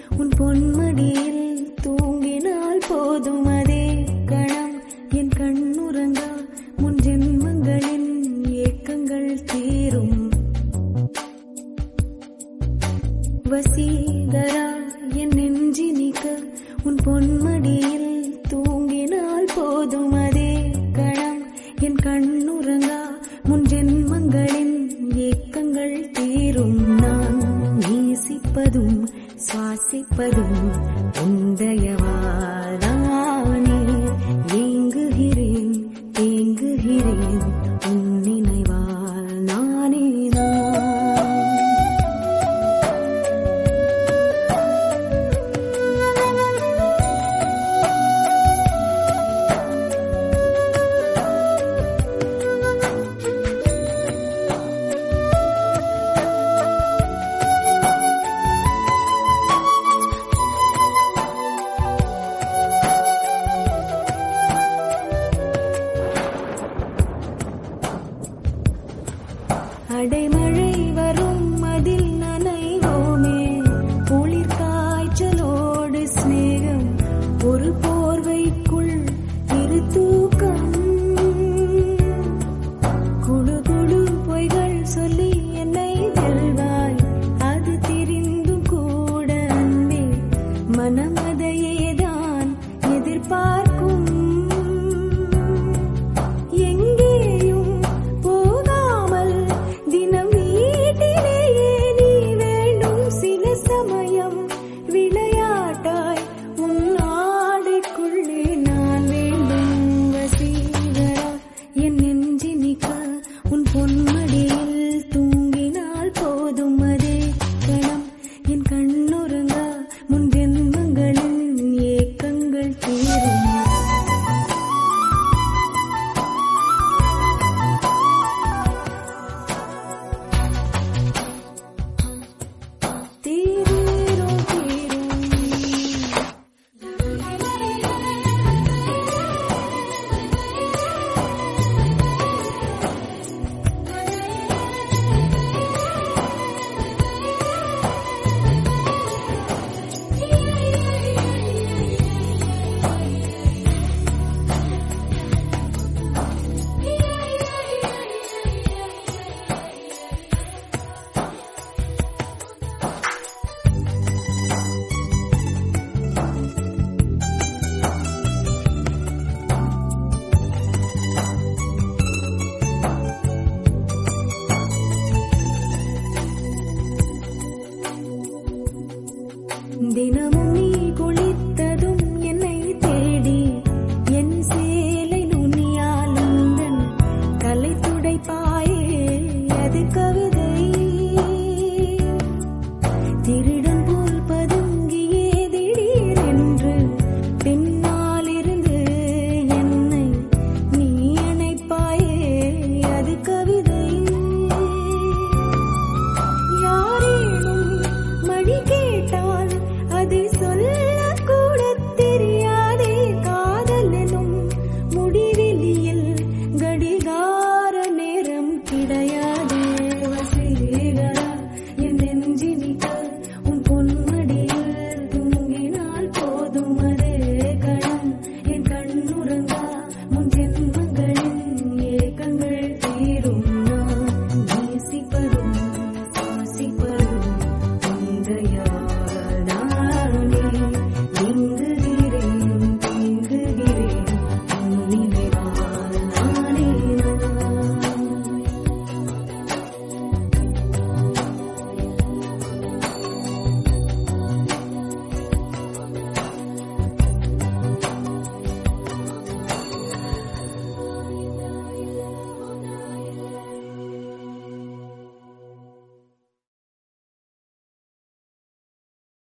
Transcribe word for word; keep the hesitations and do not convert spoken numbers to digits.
உன் பொன்மடியில் தூங்கினால் போதும் அதே கணம் என் கண்ணுறங்கா முன் ஜென்மங்களின் ஏக்கங்கள் தீரும். வசீகரா என் நெஞ்சினிக்க உன் பொன்மடியில் தூங்கினால் போதும் அதே கணம் என் கண்ணுறங்கா முன் ஜென்மங்களின் ஏக்கங்கள் தீரும். நான் நேசிப்பதும் சுவாசிப்பதும் உந்தயவாதானே. ஏங்குகிறேன் தேங்குகிறேன் உன் நினைவால் நானே நான். அடைமழை வரும் அதில் நனைவோமே. குளிர் காய்ச்சலோடு ஸ்நேகம் ஒரு போர்வைக்குள் இரு தூக்கம். குழு குழு பொய்கள் சொல்லி என்னை வெல்வாய். அது தெரிந்தும் கூட அன்பே மனம் அதையேதான் எதிர்பார்க்கும். தினமும்